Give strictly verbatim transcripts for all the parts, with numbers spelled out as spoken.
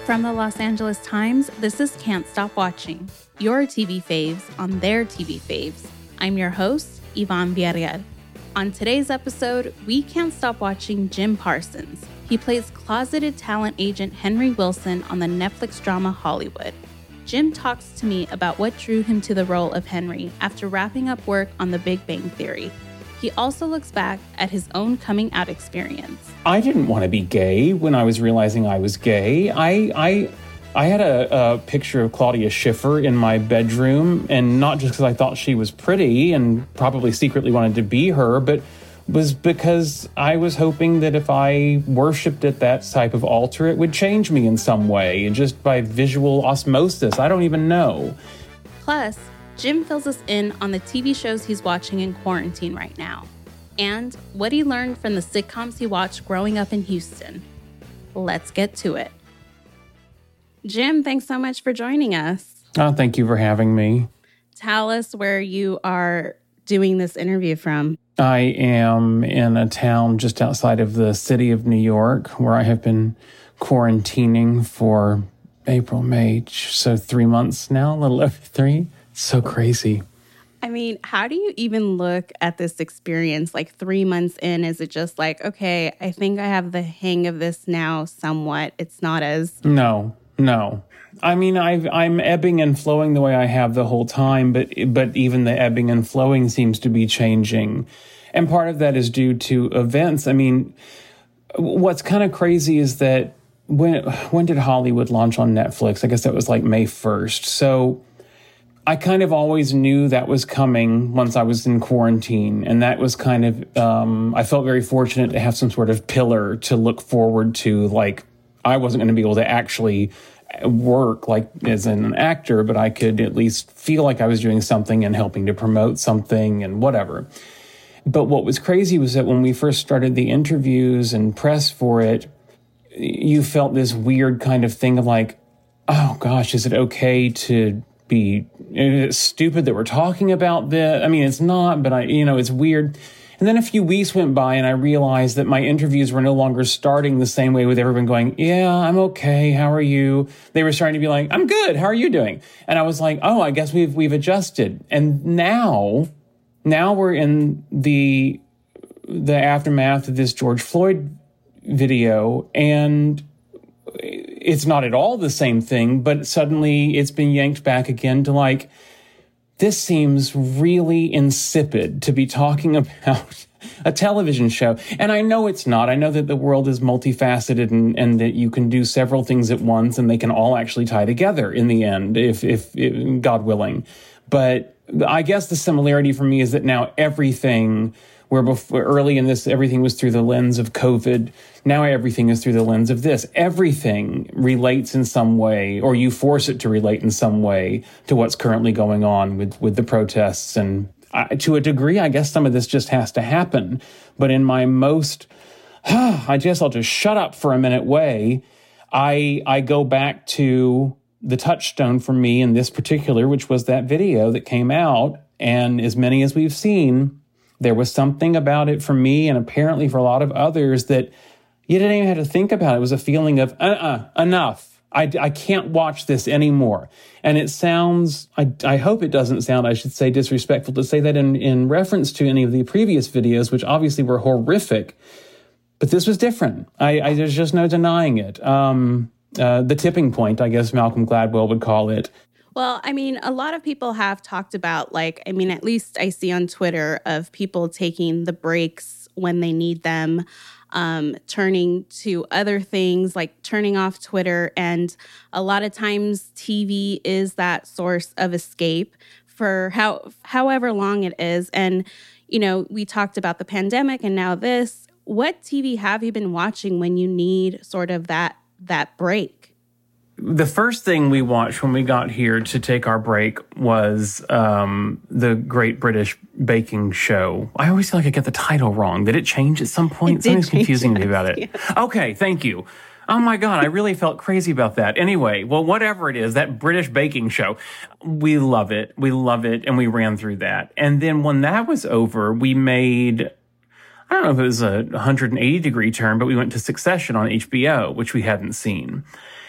From the Los Angeles Times, this is Can't Stop Watching, your T V faves on their T V faves. I'm your host, Yvonne Villarreal. On today's episode, we can't stop watching Jim Parsons. He plays closeted talent agent Henry Wilson on the Netflix drama Hollywood. Jim talks to me about what drew him to the role of Henry after wrapping up work on The Big Bang Theory. He also looks back at his own coming out experience. I didn't want to be gay when I was realizing I was gay. I I, I had a, a picture of Claudia Schiffer in my bedroom, and not just because I thought she was pretty and probably secretly wanted to be her, but was because I was hoping that if I worshipped at that type of altar, it would change me in some way, and just by visual osmosis. I don't even know. Plus, Jim fills us in on the T V shows he's watching in quarantine right now, and what he learned from the sitcoms he watched growing up in Houston. Let's get to it. Jim, thanks so much for joining us. Oh, thank you for having me. Tell us where you are doing this interview from. I am in a town just outside of the city of New York, where I have been quarantining for April, May, so three months now, a little over three. So crazy. I mean, how do you even look at this experience like three months in? Is it just like, okay, I think I have the hang of this now somewhat? It's not as... No, no. I mean, I've, I'm ebbing and flowing the way I have the whole time, but but even the ebbing and flowing seems to be changing. And part of that is due to events. I mean, what's kind of crazy is that when when did Hollywood launch on Netflix? I guess that was like May first. So I kind of always knew that was coming once I was in quarantine. And that was kind of, um, I felt very fortunate to have some sort of pillar to look forward to. Like, I wasn't going to be able to actually work like as an actor, but I could at least feel like I was doing something and helping to promote something and whatever. But what was crazy was that when we first started the interviews and press for it, you felt this weird kind of thing of like, oh gosh, is it okay to be it's stupid that we're talking about this? I mean, it's not, but I, you know, it's weird. And then a few weeks went by and I realized that my interviews were no longer starting the same way with everyone going, yeah, I'm okay. How are you? They were starting to be like, I'm good. How are you doing? And I was like, oh, I guess we've, we've adjusted. And now, now we're in the, the aftermath of this George Floyd video, and it's not at all the same thing, but suddenly it's been yanked back again to like, this seems really insipid to be talking about a television show. And I know it's not. I know that the world is multifaceted and, and that you can do several things at once and they can all actually tie together in the end, if, if, if God willing. But I guess the similarity for me is that now everything, where before, early in this, everything was through the lens of COVID. Now everything is through the lens of this. Everything relates in some way, or you force it to relate in some way to what's currently going on with, with the protests. And I, to a degree, I guess some of this just has to happen. But in my most, I guess I'll just shut up for a minute way, I I go back to the touchstone for me in this particular, which was that video that came out. And as many as we've seen, there was something about it for me, and apparently for a lot of others, that you didn't even have to think about it. It was a feeling of, uh-uh, enough. I, I can't watch this anymore. And it sounds, I, I hope it doesn't sound, I should say, disrespectful to say that in, in reference to any of the previous videos, which obviously were horrific. But this was different. I, I there's just no denying it. Um, uh, the tipping point, I guess Malcolm Gladwell would call it. Well, I mean, a lot of people have talked about, like, I mean, at least I see on Twitter of people taking the breaks when they need them, um, turning to other things, like turning off Twitter. And a lot of times T V is that source of escape for how however long it is. And, you know, we talked about the pandemic and now this. What T V have you been watching when you need sort of that that break? The first thing we watched when we got here to take our break was um, the Great British Baking Show. I always feel like I get the title wrong. Did it change at some point? Something's confusing me about it. Yeah. Okay, thank you. Oh my God, I really felt crazy about that. Anyway, well, whatever it is, that British baking show, we love it. We love it, and we ran through that. And then when that was over, we made, I don't know if it was a one hundred eighty degree turn, but we went to Succession on H B O, which we hadn't seen.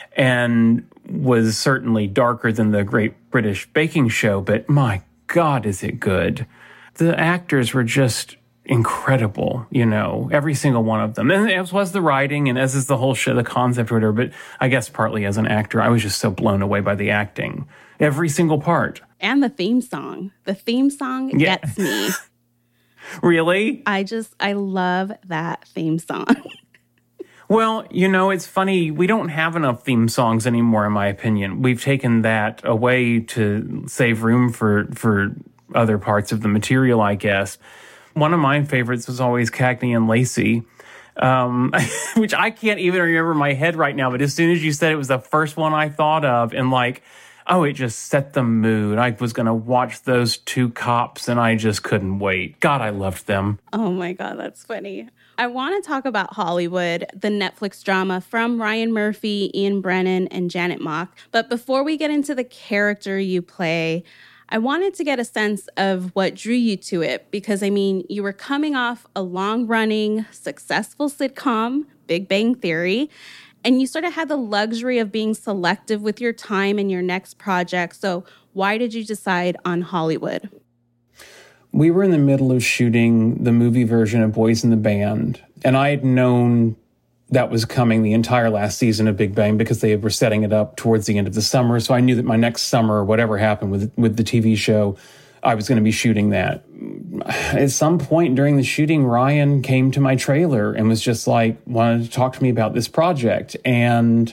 and was certainly darker than the Great British Baking Show, but my God, is it good. The actors were just incredible, you know, every single one of them. And as was the writing, and as is the whole show, the concept or whatever, but I guess partly as an actor, I was just so blown away by the acting. Every single part. And the theme song. The theme song yeah. gets me. Really? I just, I love that theme song. Well, you know, it's funny. We don't have enough theme songs anymore, in my opinion. We've taken that away to save room for, for other parts of the material, I guess. One of my favorites was always Cagney and Lacey, um, which I can't even remember in my head right now. But as soon as you said it was the first one I thought of, and like, oh, it just set the mood. I was going to watch those two cops, and I just couldn't wait. God, I loved them. Oh, my God, that's funny. I want to talk about Hollywood, the Netflix drama from Ryan Murphy, Ian Brennan, and Janet Mock. But before we get into the character you play, I wanted to get a sense of what drew you to it. Because, I mean, you were coming off a long-running, successful sitcom, Big Bang Theory, and you sort of had the luxury of being selective with your time and your next project. So why did you decide on Hollywood? We were in the middle of shooting the movie version of Boys in the Band, and I had known that was coming the entire last season of Big Bang because they were setting it up towards the end of the summer. So I knew that my next summer, whatever happened with with the T V show, I was going to be shooting that. At some point during the shooting, Ryan came to my trailer and was just like, wanted to talk to me about this project. And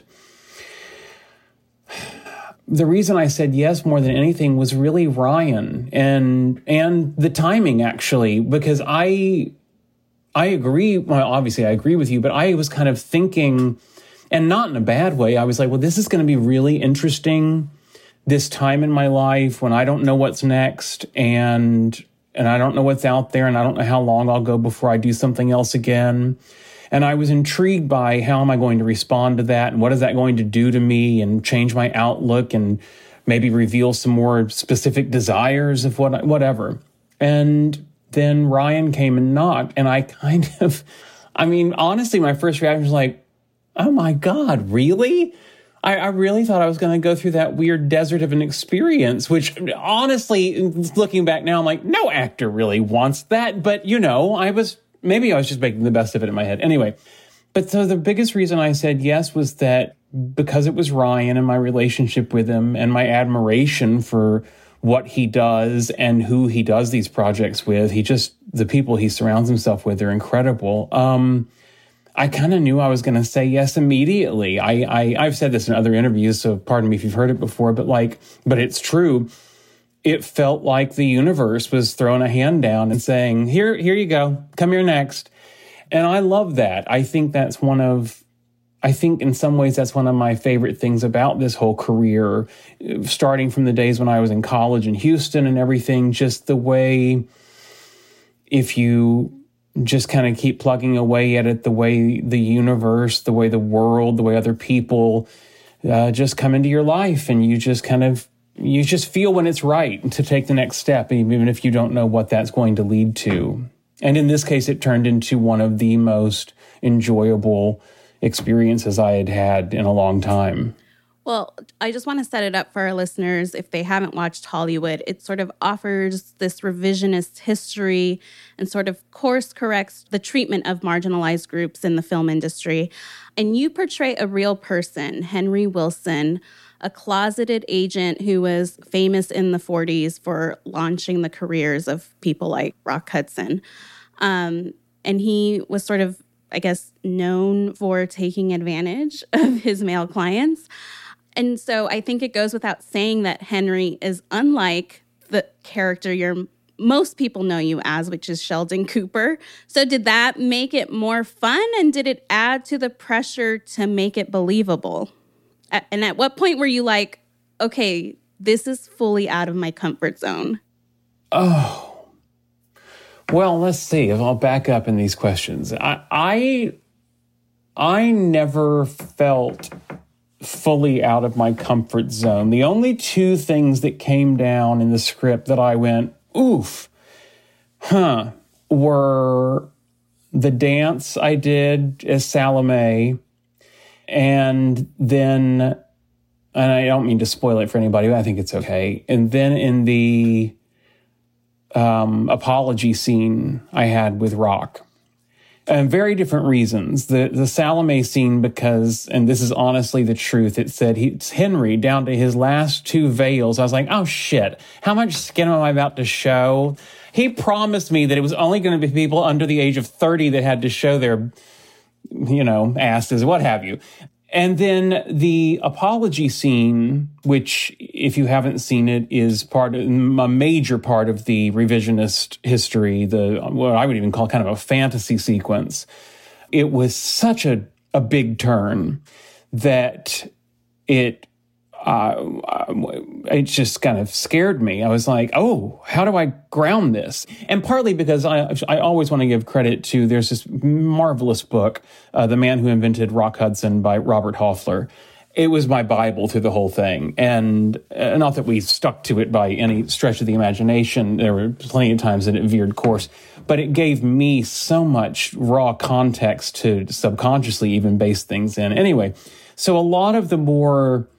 the reason I said yes more than anything was really Ryan and and the timing, actually, because I I agree. Well, obviously, I agree with you, but I was kind of thinking, and not in a bad way, I was like, well, this is going to be really interesting this time in my life when I don't know what's next and and I don't know what's out there and I don't know how long I'll go before I do something else again. And I was intrigued by how am I going to respond to that and what is that going to do to me and change my outlook and maybe reveal some more specific desires of what whatever. And then Ryan came and knocked, and I kind of, I mean, honestly, my first reaction was like, oh my God, really? I, I really thought I was going to go through that weird desert of an experience, which honestly, looking back now, I'm like, no actor really wants that. But, you know, I was, maybe I was just making the best of it in my head. Anyway, but so the biggest reason I said yes was that because it was Ryan and my relationship with him and my admiration for what he does and who he does these projects with, he just, the people he surrounds himself with are incredible. Um, I kind of knew I was going to say yes immediately. I, I, I've said this in other interviews, so pardon me if you've heard it before, but like, but it's true. It felt like the universe was throwing a hand down and saying, here, here you go, come here next. And I love that. I think that's one of, I think in some ways that's one of my favorite things about this whole career, starting from the days when I was in college in Houston and everything, just the way if you just kind of keep plugging away at it, the way the universe, the way the world, the way other people uh, just come into your life and you just kind of, you just feel when it's right to take the next step, even if you don't know what that's going to lead to. And in this case, it turned into one of the most enjoyable experiences I had had in a long time. Well, I just want to set it up for our listeners. If they haven't watched Hollywood, it sort of offers this revisionist history and sort of course corrects the treatment of marginalized groups in the film industry. And you portray a real person, Henry Wilson, a closeted agent who was famous in the forties for launching the careers of people like Rock Hudson. Um, and he was sort of, I guess, known for taking advantage of his male clients. And so I think it goes without saying that Henry is unlike the character you're most people know you as, which is Sheldon Cooper. So did that make it more fun? And did it add to the pressure to make it believable? And at what point were you like, okay, this is fully out of my comfort zone? Oh, well, let's see. I'll back up in these questions. I, I, I never felt fully out of my comfort zone. The only two things that came down in the script that I went, oof, huh, were the dance I did as Salome And then, and I don't mean to spoil it for anybody, but I think it's okay. And then in the um, apology scene I had with Rock, and very different reasons. The the Salome scene, because, and this is honestly the truth, it said he, it's Henry down to his last two veils. I was like, oh shit, how much skin am I about to show? He promised me that it was only going to be people under the age of thirty that had to show their, you know, asses, what have you. And then the apology scene, which, if you haven't seen it, is part of, a major part of the revisionist history, the what I would even call kind of a fantasy sequence. It was such a, a big turn that it uh, it just kind of scared me. I was like, oh, how do I ground this? And partly because I I always want to give credit to, there's this marvelous book, uh, The Man Who Invented Rock Hudson by Robert Hoffler. It was my Bible through the whole thing. And uh, not that we stuck to it by any stretch of the imagination. There were plenty of times that it veered course. But it gave me so much raw context to subconsciously even base things in. Anyway, so a lot of the more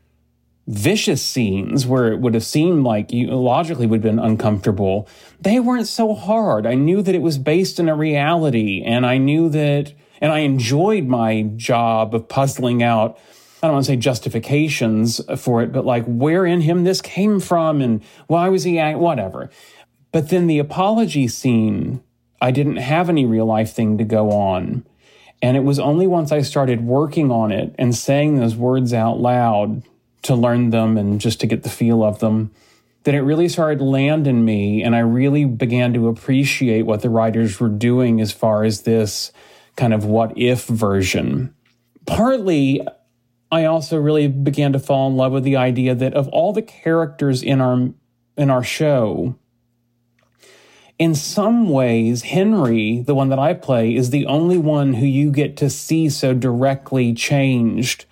vicious scenes where it would have seemed like you logically would have been uncomfortable, they weren't so hard. I knew that it was based in a reality, and I knew that, and I enjoyed my job of puzzling out, I don't want to say justifications for it, but like where in him this came from and why was he act, whatever. But then the apology scene, I didn't have any real life thing to go on. And it was only once I started working on it and saying those words out loud to learn them and just to get the feel of them, that it really started to land in me. And I really began to appreciate what the writers were doing as far as this kind of what if version. Partly, I also really began to fall in love with the idea that of all the characters in our in our show, in some ways, Henry, the one that I play, is the only one who you get to see so directly changed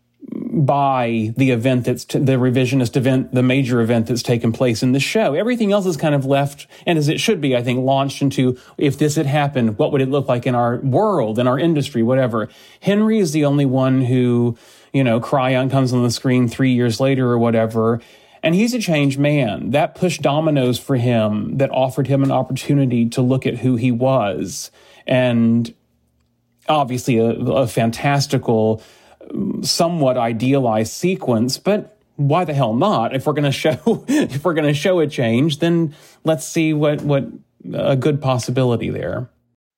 by the event that's t- the revisionist event, the major event that's taken place in the show. Everything else is kind of left, and as it should be, I think, launched into, if this had happened, what would it look like in our world, in our industry, whatever. Henry is the only one who, you know, Cryon comes on the screen three years later or whatever, and he's a changed man. That pushed dominoes for him that offered him an opportunity to look at who he was. And obviously a, a fantastical, somewhat idealized sequence, but why the hell not? If we're going to show, if we're going to show a change, then let's see what, what a good possibility there.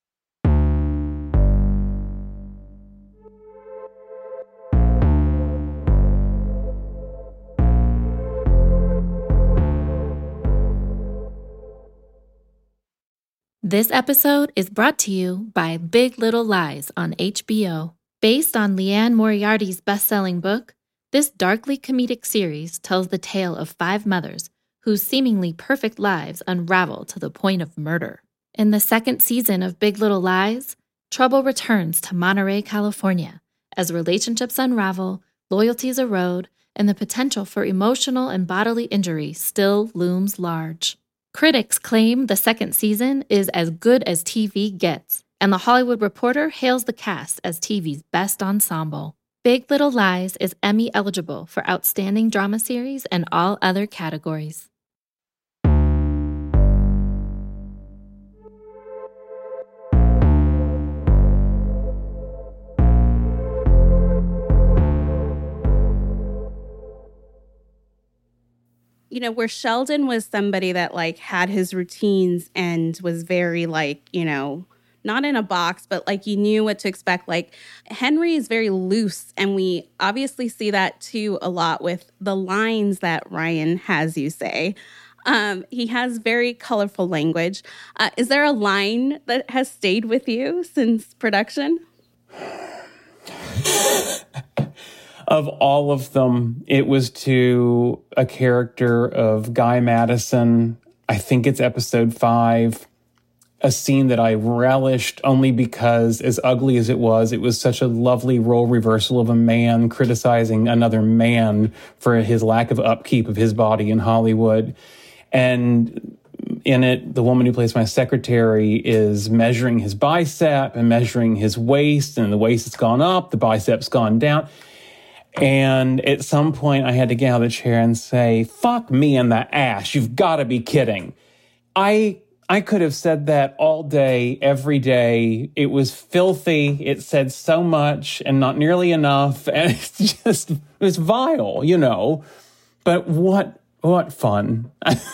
This episode is brought to you by Big Little Lies on H B O. Based on Liane Moriarty's best-selling book, this darkly comedic series tells the tale of five mothers whose seemingly perfect lives unravel to the point of murder. In the second season of Big Little Lies, trouble returns to Monterey, California, as relationships unravel, loyalties erode, and the potential for emotional and bodily injury still looms large. Critics claim the second season is as good as T V gets, and The Hollywood Reporter hails the cast as T V's best ensemble. Big Little Lies is Emmy eligible for Outstanding Drama Series and all other categories. You know, where Sheldon was somebody that like had his routines and was very like, you know, not in a box, but like you knew what to expect. Like Henry is very loose, and we obviously see that too a lot with the lines that Ryan has you say. Um, he has very colorful language. Uh, is there a line that has stayed with you since production? Of all of them, it was to a character of Guy Madison. I think it's episode five. A scene that I relished only because, as ugly as it was, it was such a lovely role reversal of a man criticizing another man for his lack of upkeep of his body in Hollywood. And in it, the woman who plays my secretary is measuring his bicep and measuring his waist, and the waist has gone up, the bicep's gone down. And at some point, I had to get out of the chair and say, fuck me in the ass. You've got to be kidding. I I could have said that all day, every day. It was filthy. It said so much and not nearly enough. And it's just, it was vile, you know. But what, what fun.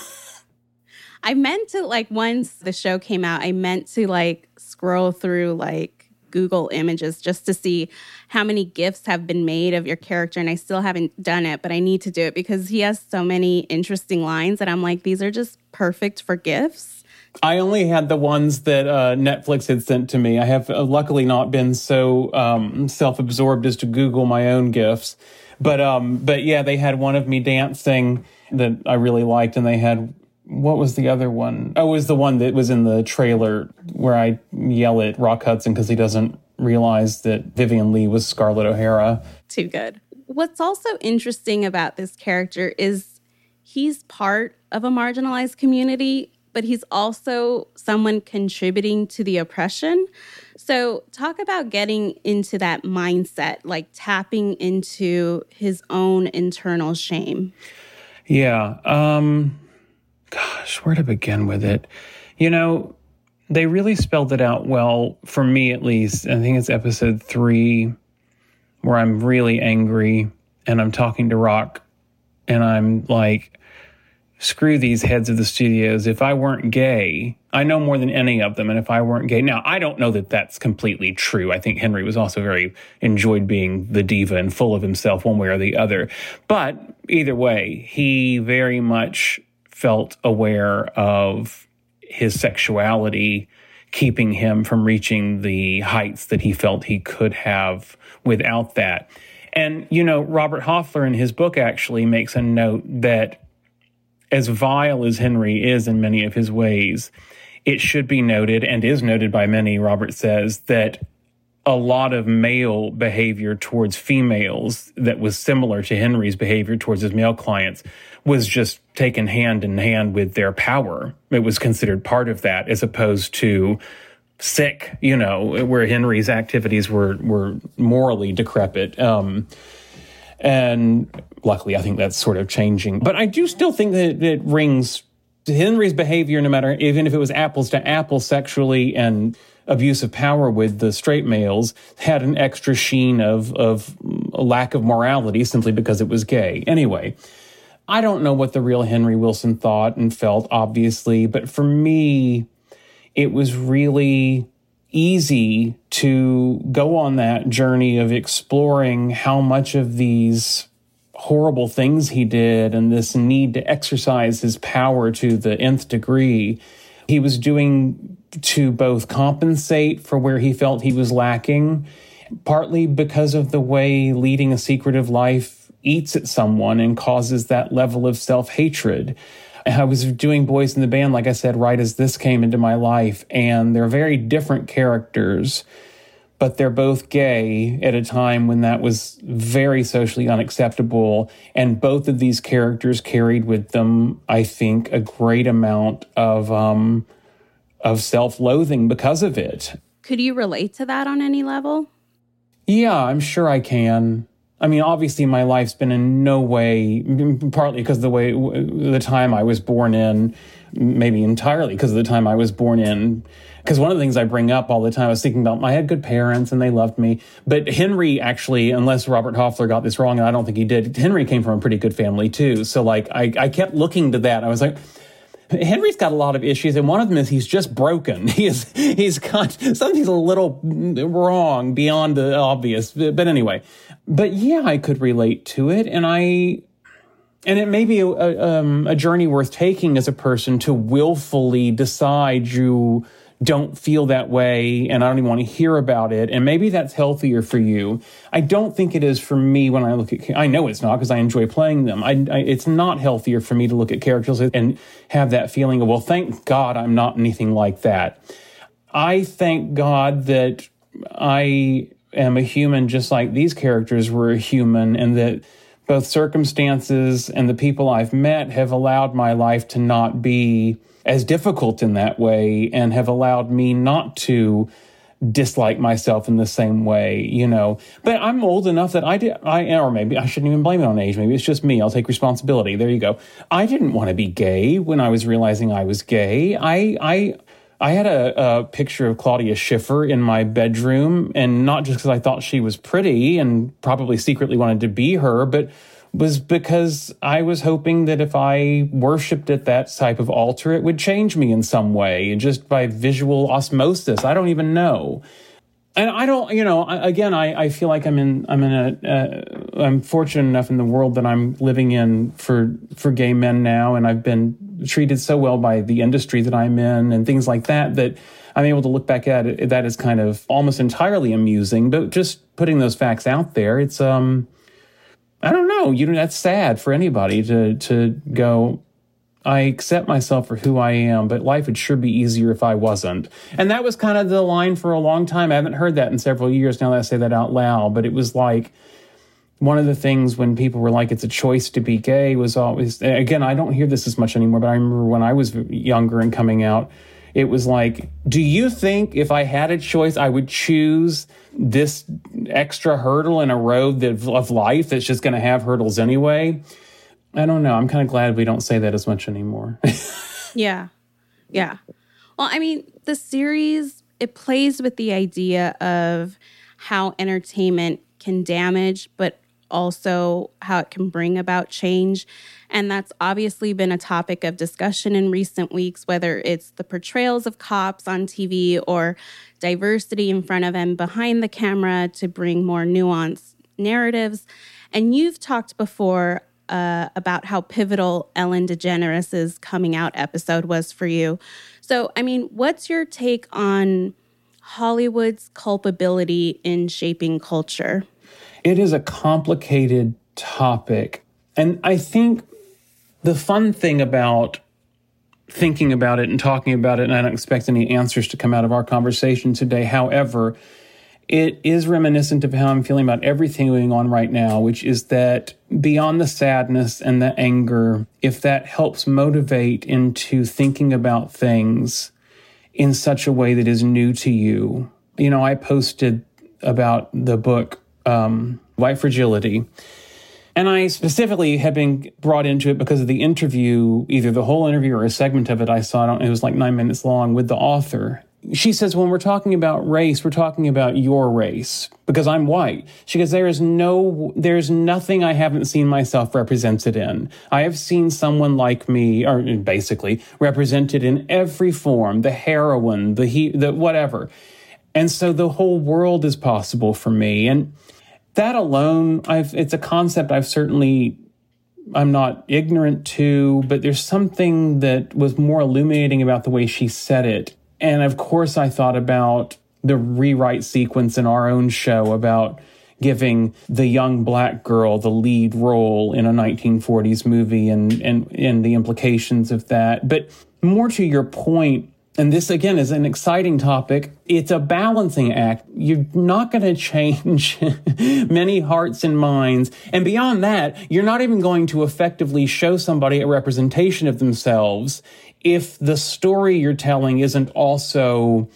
I meant to, like, once the show came out, I meant to, like, scroll through, like, Google Images just to see how many GIFs have been made of your character, and I still haven't done it, but I need to do it because he has so many interesting lines that I'm like, these are just perfect for GIFs. I only had the ones that uh, Netflix had sent to me. I have uh, luckily not been so um, self-absorbed as to Google my own GIFs. But um, but yeah, they had one of me dancing that I really liked, and they had, what was the other one? Oh, it was the one that was in the trailer where I yell at Rock Hudson because he doesn't realize that Vivian Leigh was Scarlett O'Hara. Too good. What's also interesting about this character is he's part of a marginalized community, but he's also someone contributing to the oppression. So talk about getting into that mindset, like tapping into his own internal shame. Yeah. Um... Gosh, where to begin with it? You know, they really spelled it out well, for me at least. I think it's episode three, where I'm really angry and I'm talking to Rock and I'm like, screw these heads of the studios. If I weren't gay, I know more than any of them. And if I weren't gay, now I don't know that that's completely true. I think Henry was also very enjoyed being the diva and full of himself one way or the other. But either way, he very much felt aware of his sexuality, keeping him from reaching the heights that he felt he could have without that. And, you know, Robert Hoffler in his book actually makes a note that as vile as Henry is in many of his ways, it should be noted, and is noted by many, Robert says, that a lot of male behavior towards females that was similar to Henry's behavior towards his male clients was just taken hand in hand with their power. It was considered part of that, as opposed to sick, you know, where Henry's activities were were morally decrepit. Um, and luckily, I think that's sort of changing. But I do still think that it rings Henry's behavior, no matter, even if it was apples to apples sexually and abuse of power with the straight males, had an extra sheen of, of a lack of morality simply because it was gay. Anyway, I don't know what the real Henry Wilson thought and felt, obviously, but for me, it was really easy to go on that journey of exploring how much of these horrible things he did and this need to exercise his power to the nth degree he was doing to both compensate for where he felt he was lacking, partly because of the way leading a secretive life eats at someone and causes that level of self-hatred. I was doing Boys in the Band, like I said, right as this came into my life, and they're very different characters, but they're both gay at a time when that was very socially unacceptable. And both of these characters carried with them, I think, a great amount of um, of self-loathing because of it. Could you relate to that on any level? Yeah, I'm sure I can. I mean, obviously, my life's been in no way, partly because of the way, the time I was born in, maybe entirely because of the time I was born in. Because one of the things I bring up all the time, I was thinking about, I had good parents and they loved me. But Henry actually, unless Robert Hoffler got this wrong, and I don't think he did, Henry came from a pretty good family too. So like, I, I kept looking to that. I was like, Henry's got a lot of issues, and one of them is he's just broken. He is, he's got, something's a little wrong beyond the obvious. But anyway, but yeah, I could relate to it. And I, and it may be a, a, um, a journey worth taking as a person to willfully decide you don't feel that way, and I don't even want to hear about it. And maybe that's healthier for you. I don't think it is for me when I look at, I know it's not because I enjoy playing them. I, I, it's not healthier for me to look at characters and have that feeling of, well, thank God I'm not anything like that. I thank God that I am a human just like these characters were a human, and that both circumstances and the people I've met have allowed my life to not be as difficult in that way and have allowed me not to dislike myself in the same way, you know. But I'm old enough that I did, I, or maybe I shouldn't even blame it on age. Maybe it's just me. I'll take responsibility. There you go. I didn't want to be gay when I was realizing I was gay. I, I, I had a, a picture of Claudia Schiffer in my bedroom, and not just because I thought she was pretty and probably secretly wanted to be her, but was because I was hoping that if I worshipped at that type of altar, it would change me in some way, just by visual osmosis. I don't even know. And I don't, you know, again, I, I feel like I'm in, I'm in a, uh, I'm fortunate enough in the world that I'm living in for, for gay men now. And I've been treated so well by the industry that I'm in and things like that, that I'm able to look back at it. That is kind of almost entirely amusing, but just putting those facts out there, it's, um, I don't know, you know, that's sad for anybody to, to go, I accept myself for who I am, but life would sure be easier if I wasn't. And that was kind of the line for a long time. I haven't heard that in several years now that I say that out loud, but it was like one of the things when people were like, it's a choice to be gay was always, again, I don't hear this as much anymore, but I remember when I was younger and coming out, it was like, do you think if I had a choice, I would choose this extra hurdle in a road that, of life that's just going to have hurdles anyway? I don't know. I'm kind of glad we don't say that as much anymore. Yeah. Yeah. Well, I mean, the series, it plays with the idea of how entertainment can damage, but also how it can bring about change. And that's obviously been a topic of discussion in recent weeks, whether it's the portrayals of cops on T V or diversity in front of and behind the camera to bring more nuanced narratives. And you've talked before uh, about how pivotal Ellen DeGeneres' coming out episode was for you. So, I mean, what's your take on Hollywood's culpability in shaping culture? It is a complicated topic. And I think the fun thing about thinking about it and talking about it, and I don't expect any answers to come out of our conversation today. However, it is reminiscent of how I'm feeling about everything going on right now, which is that beyond the sadness and the anger, if that helps motivate into thinking about things in such a way that is new to you. You know, I posted about the book, um, White Fragility. And I specifically have been brought into it because of the interview, either the whole interview or a segment of it I saw. I don't, it was like nine minutes long with the author. She says, when we're talking about race, we're talking about your race because I'm white. She goes, there is no, there's nothing I haven't seen myself represented in. I have seen someone like me, or basically represented in every form, the heroine, the he, the whatever. And so the whole world is possible for me. And that alone, I've, it's a concept I've certainly, I'm not ignorant to, but there's something that was more illuminating about the way she said it. And of course, I thought about the rewrite sequence in our own show about giving the young black girl the lead role in a nineteen forties movie and, and, and the implications of that. But more to your point, and this, again, is an exciting topic. It's a balancing act. You're not going to change many hearts and minds. And beyond that, you're not even going to effectively show somebody a representation of themselves if the story you're telling isn't also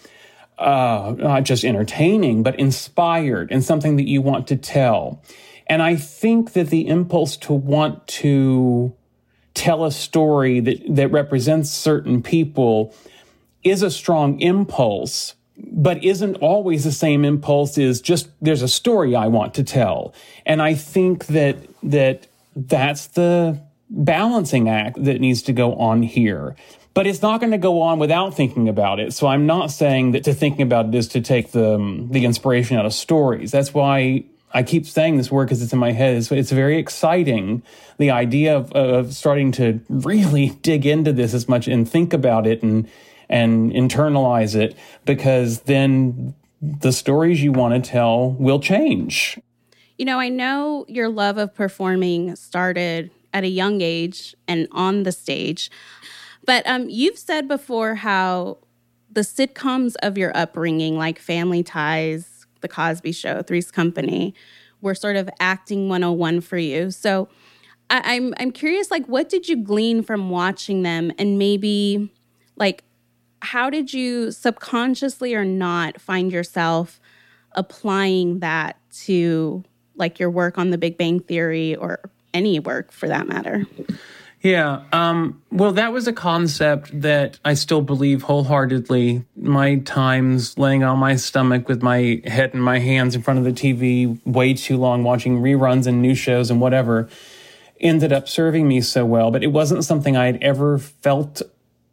uh, not just entertaining, but inspired and something that you want to tell. And I think that the impulse to want to tell a story that, that represents certain people is a strong impulse, but isn't always the same impulse as just, there's a story I want to tell. And I think that that that's the balancing act that needs to go on here. But it's not going to go on without thinking about it. So I'm not saying that to thinking about it is to take the, um, the inspiration out of stories. That's why I keep saying this word because it's in my head. It's, it's very exciting, the idea of, of starting to really dig into this as much and think about it and and internalize it, because then the stories you want to tell will change. You know, I know your love of performing started at a young age and on the stage, but um, you've said before how the sitcoms of your upbringing, like Family Ties, The Cosby Show, Three's Company, were sort of acting one oh one for you. So I- I'm I'm curious, like, what did you glean from watching them, and maybe Like, how did you subconsciously or not find yourself applying that to like your work on The Big Bang Theory or any work for that matter? Yeah. Um, well, that was a concept that I still believe wholeheartedly. My times laying on my stomach with my head in my hands in front of the T V way too long, watching reruns and new shows and whatever, ended up serving me so well. But it wasn't something I'd ever felt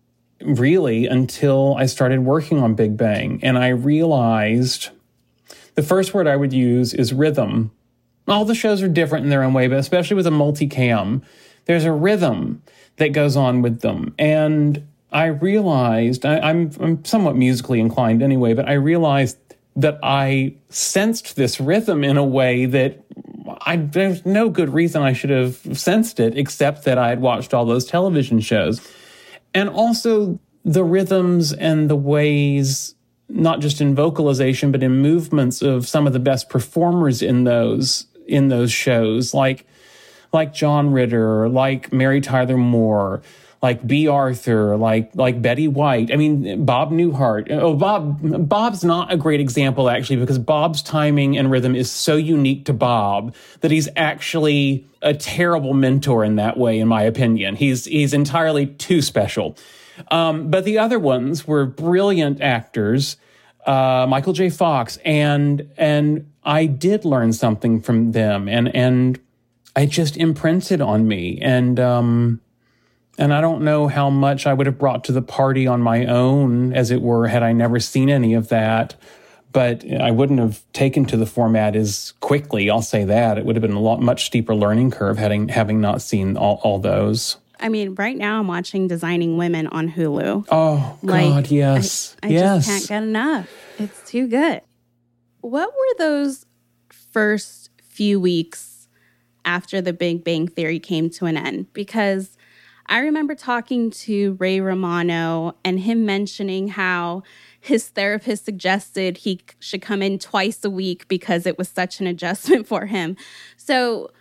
really until I started working on Big Bang. And I realized the first word I would use is rhythm. All the shows are different in their own way, but especially with a multicam, there's a rhythm that goes on with them. And I realized, I, I'm, I'm somewhat musically inclined anyway, but I realized that I sensed this rhythm in a way that I, there's no good reason I should have sensed it, except that I had watched all those television shows. And also the rhythms and the ways, not just in vocalization, but in movements of some of the best performers in those, in those shows, like like John Ritter, like Mary Tyler Moore, like B. Arthur, like like Betty White. I mean, Bob Newhart. Oh, Bob. Bob's not a great example, actually, because Bob's timing and rhythm is so unique to Bob that he's actually a terrible mentor in that way, in my opinion. He's he's entirely too special. Um, but the other ones were brilliant actors, uh, Michael J. Fox, and and I did learn something from them, and and it just imprinted on me, and um, and I don't know how much I would have brought to the party on my own, as it were, had I never seen any of that. But I wouldn't have taken to the format as quickly. I'll say that it would have been a lot much steeper learning curve having having not seen all, all those. I mean, right now I'm watching Designing Women on Hulu. Oh, like, God, yes. I, I yes. just can't get enough. It's too good. What were those first few weeks after The Big Bang Theory came to an end? Because I remember talking to Ray Romano and him mentioning how his therapist suggested he should come in twice a week because it was such an adjustment for him. So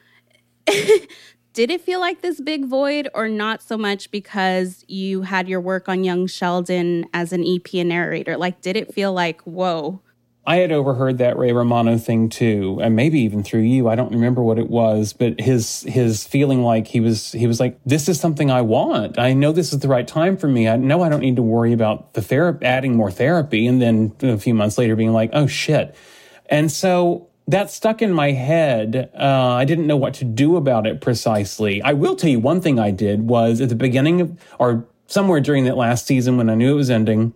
did it feel like this big void, or not so much because you had your work on Young Sheldon as an E P and narrator? Like, did it feel like, whoa? I had overheard that Ray Romano thing too, and maybe even through you. I don't remember what it was, but his his feeling like he was he was like, this is something I want. I know this is the right time for me. I know I don't need to worry about the therapy, adding more therapy, and then a few months later being like, oh shit. And so that stuck in my head. Uh, I didn't know what to do about it precisely. I will tell you one thing I did was at the beginning of, or somewhere during that last season when I knew it was ending,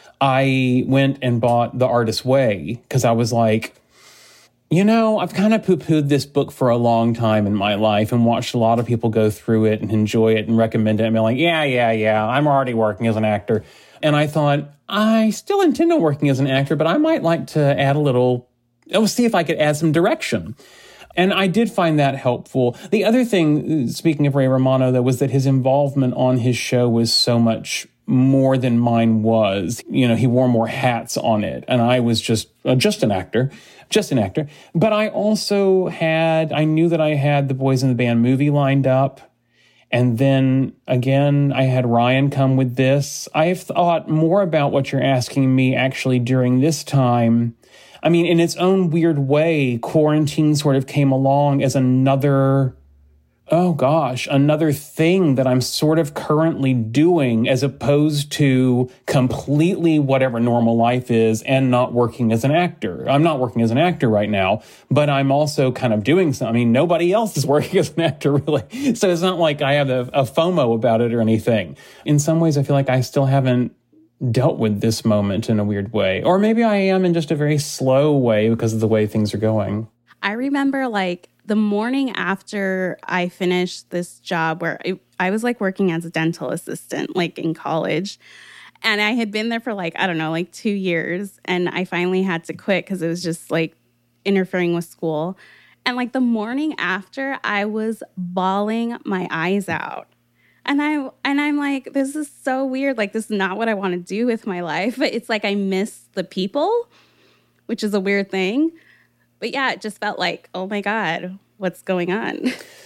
I went and bought The Artist's Way because I was like, you know, I've kind of poo-pooed this book for a long time in my life and watched a lot of people go through it and enjoy it and recommend it and be like, yeah, yeah, yeah, I'm already working as an actor. And I thought, I still intend on working as an actor, but I might like to add a little, I'll see if I could add some direction. And I did find that helpful. The other thing, speaking of Ray Romano, though, was that his involvement on his show was so much more than mine was. You know, he wore more hats on it. And I was just, uh, just an actor, just an actor. But I also had, I knew that I had the Boys in the Band movie lined up. And then again, I had Ryan come with this. I've thought more about what you're asking me actually during this time. I mean, in its own weird way, quarantine sort of came along as another, oh gosh, another thing that I'm sort of currently doing as opposed to completely whatever normal life is and not working as an actor. I'm not working as an actor right now, but I'm also kind of doing something. I mean, nobody else is working as an actor, really. So it's not like I have a, a FOMO about it or anything. In some ways, I feel like I still haven't dealt with this moment in a weird way. Or maybe I am in just a very slow way because of the way things are going. I remember like the morning after I finished this job where I, I was like working as a dental assistant, like in college. And I had been there for like, I don't know, like two years. And I finally had to quit because it was just like interfering with school. And like the morning after, I was bawling my eyes out. And I and I'm like, this is so weird. Like, this is not what I want to do with my life. But it's like I miss the people, which is a weird thing. But yeah, it just felt like, oh my God, what's going on?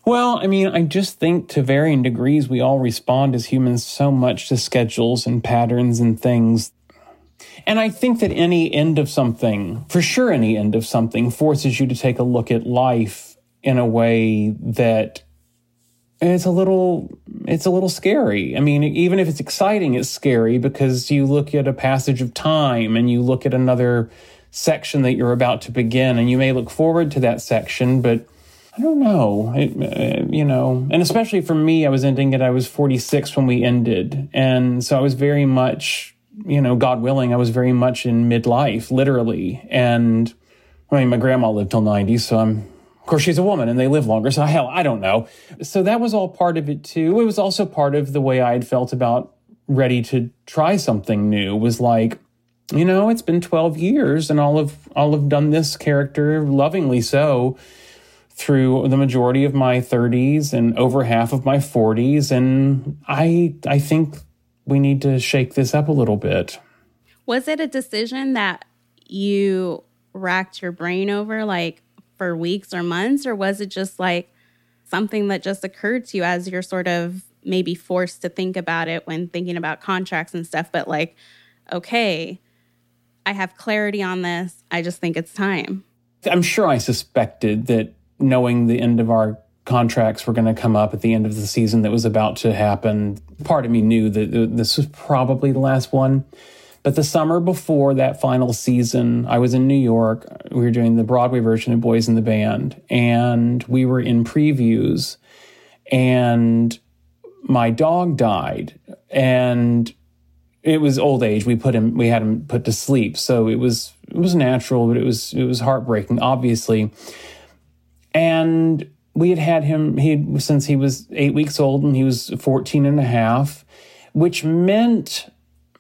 Well, I mean, I just think to varying degrees, we all respond as humans so much to schedules and patterns and things. And I think that any end of something, for sure any end of something, forces you to take a look at life in a way that it's a little, it's a little scary. I mean, even if it's exciting, it's scary because you look at a passage of time and you look at another section that you're about to begin, and you may look forward to that section, but I don't know, it, uh, you know, and especially for me, I was ending it, I was forty-six when we ended. And so I was very much, you know, God willing, I was very much in midlife, literally. And I mean, my grandma lived till ninety, so I'm, of course, she's a woman and they live longer. So hell, I don't know. So that was all part of it too. It was also part of the way I had felt about ready to try something new, was like, you know, it's been twelve years and I'll have, I'll have done this character lovingly so through the majority of my thirties and over half of my forties. And I, I think we need to shake this up a little bit. Was it a decision that you racked your brain over like for weeks or months, or was it just like something that just occurred to you as you're sort of maybe forced to think about it when thinking about contracts and stuff, but like, okay, I have clarity on this. I just think it's time. I'm sure I suspected that knowing the end of our contracts were going to come up at the end of the season that was about to happen, part of me knew that this was probably the last one. But the summer before that final season, I was in New York. We were doing the Broadway version of Boys in the Band, and we were in previews, and my dog died, and it was old age. We put him, we had him put to sleep. So it was, it was natural, but it was, it was heartbreaking, obviously. And we had had him, he since he was eight weeks old, and he was fourteen and a half, which meant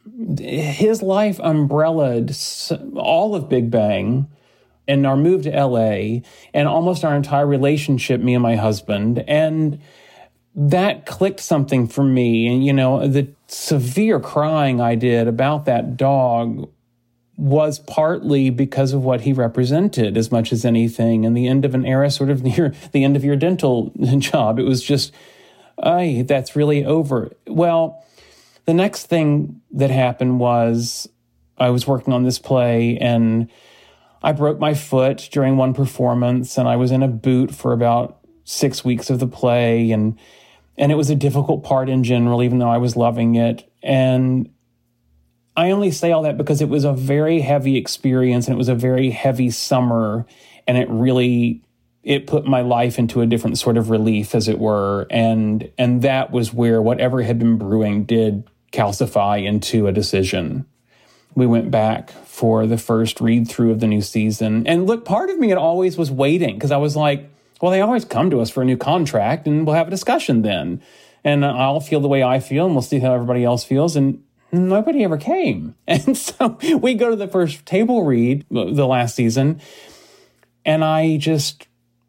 his life umbrellaed all of Big Bang and our move to L A and almost our entire relationship, me and my husband. And that clicked something for me. And, you know, the severe crying I did about that dog was partly because of what he represented as much as anything. And the end of an era, sort of near the end of your dental job, it was just, ay, that's really over. Well, the next thing that happened was I was working on this play and I broke my foot during one performance, and I was in a boot for about six weeks of the play. And, and it was a difficult part in general, even though I was loving it. And I only say all that because it was a very heavy experience, and it was a very heavy summer, and it really, it put my life into a different sort of relief, as it were. And, and that was where whatever had been brewing did calcify into a decision. We went back for the first read through of the new season. And look, part of me, it always was waiting, because I was like, well, they always come to us for a new contract and we'll have a discussion then. And I'll feel the way I feel and we'll see how everybody else feels. And nobody ever came. And so we go to the first table read, the last season, and I just,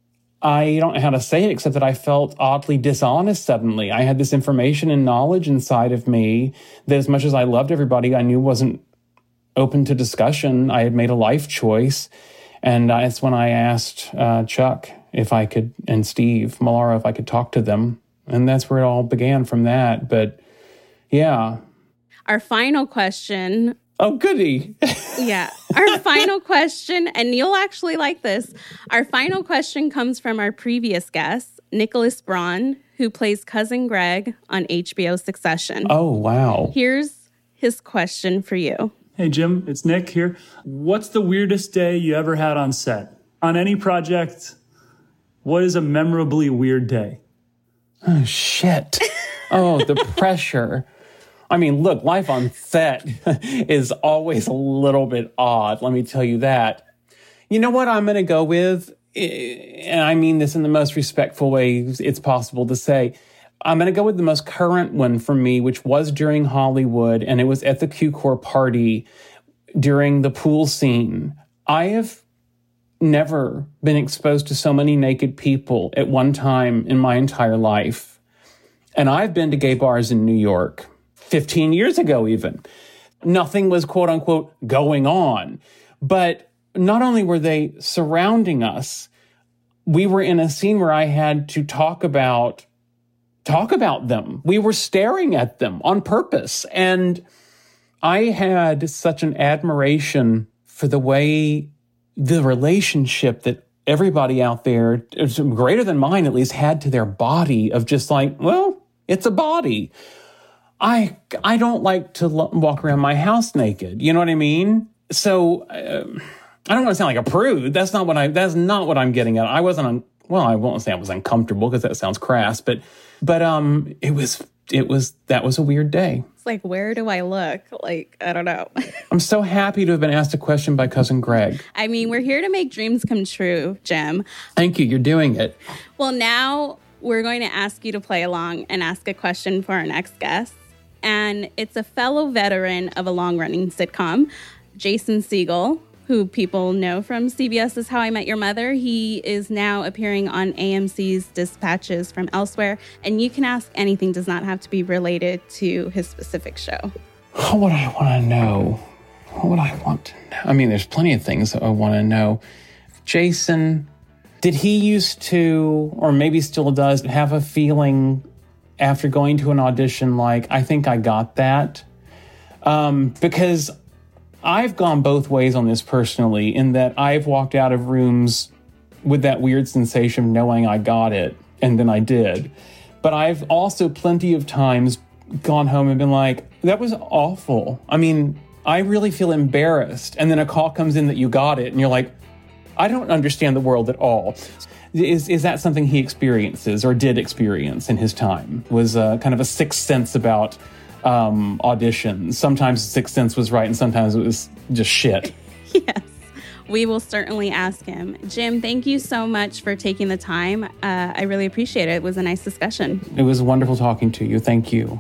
I don't know how to say it except that I felt oddly dishonest suddenly. I had this information and knowledge inside of me that, as much as I loved everybody, I knew wasn't open to discussion. I had made a life choice. And that's when I asked uh, Chuck if I could, and Steve Millara, if I could talk to them. And that's where it all began from that. But yeah. Our final question. Oh, goody. Yeah. Our final question, and you'll actually like this. Our final question comes from our previous guest, Nicholas Braun, who plays Cousin Greg on H B O Succession. Oh, wow. Here's his question for you. Hey, Jim, it's Nick here. What's the weirdest day you ever had on set? On any project, what is a memorably weird day? Oh, shit. Oh, the pressure. I mean, look, life on set is always a little bit odd. Let me tell you that. You know what I'm going to go with? And I mean this in the most respectful way it's possible to say. I'm going to go with the most current one for me, which was during Hollywood, and it was at the Q-Corps party during the pool scene. I have never been exposed to so many naked people at one time in my entire life. And I've been to gay bars in New York fifteen years ago even. Nothing was quote unquote going on. But not only were they surrounding us, we were in a scene where I had to talk about, talk about them. We were staring at them on purpose. And I had such an admiration for the way the relationship that everybody out there, greater than mine at least, had to their body of just like, well, it's a body. I I don't like to lo- walk around my house naked. You know what I mean? So uh, I don't want to sound like a prude. That's not what I. That's not what I'm getting at. I wasn't. Un- well, I won't say I was uncomfortable because that sounds crass. But but um, it was it was that was a weird day. It's like, where do I look? Like, I don't know. I'm so happy to have been asked a question by Cousin Greg. I mean, we're here to make dreams come true, Jim. Thank you. You're doing it. Well, now we're going to ask you to play along and ask a question for our next guest. And it's a fellow veteran of a long-running sitcom, Jason Segel, who people know from C B S's How I Met Your Mother. He is now appearing on A M C's Dispatches from Elsewhere. And you can ask anything, does not have to be related to his specific show. What would I want to know? What would I want to know? I mean, there's plenty of things that I want to know. Jason, did he used to, or maybe still does, have a feeling after going to an audition like, I think I got that? Um, because I've gone both ways on this personally, in that I've walked out of rooms with that weird sensation of knowing I got it, and then I did. But I've also plenty of times gone home and been like, that was awful. I mean, I really feel embarrassed. And then a call comes in that you got it, and you're like, I don't understand the world at all. Is is that something he experiences or did experience in his time? Was uh, kind of a sixth sense about um, auditions. Sometimes the sixth sense was right and sometimes it was just shit. Yes, we will certainly ask him. Jim, thank you so much for taking the time. Uh, I really appreciate it. It was a nice discussion. It was wonderful talking to you. Thank you.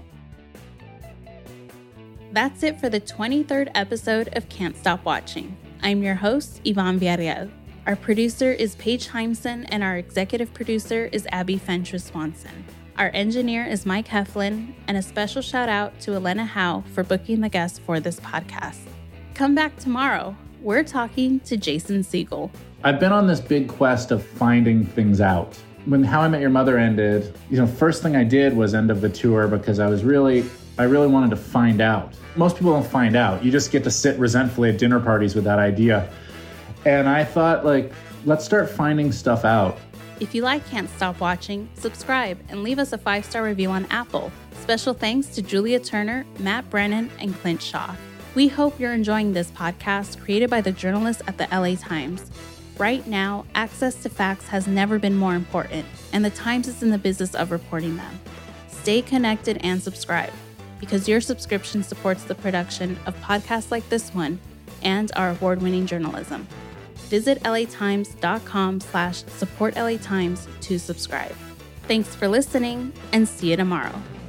That's it for the twenty-third episode of Can't Stop Watching. I'm your host, Yvonne Villarreal. Our producer is Paige Heimson, and our executive producer is Abby Fentress-Swanson. Our engineer is Mike Heflin, and a special shout out to Elena Howe for booking the guests for this podcast. Come back tomorrow. We're talking to Jason Segel. I've been on this big quest of finding things out. When How I Met Your Mother ended, you know, first thing I did was end of the tour because I was really, I really wanted to find out. Most people don't find out. You just get to sit resentfully at dinner parties with that idea. And I thought, like, let's start finding stuff out. If you like Can't Stop Watching, subscribe and leave us a five-star review on Apple. Special thanks to Julia Turner, Matt Brennan, and Clint Shaw. We hope you're enjoying this podcast created by the journalists at the L A Times. Right now, access to facts has never been more important, and the Times is in the business of reporting them. Stay connected and subscribe, because your subscription supports the production of podcasts like this one and our award-winning journalism. Visit latimes.com slash support LA Times to subscribe. Thanks for listening, and see you tomorrow.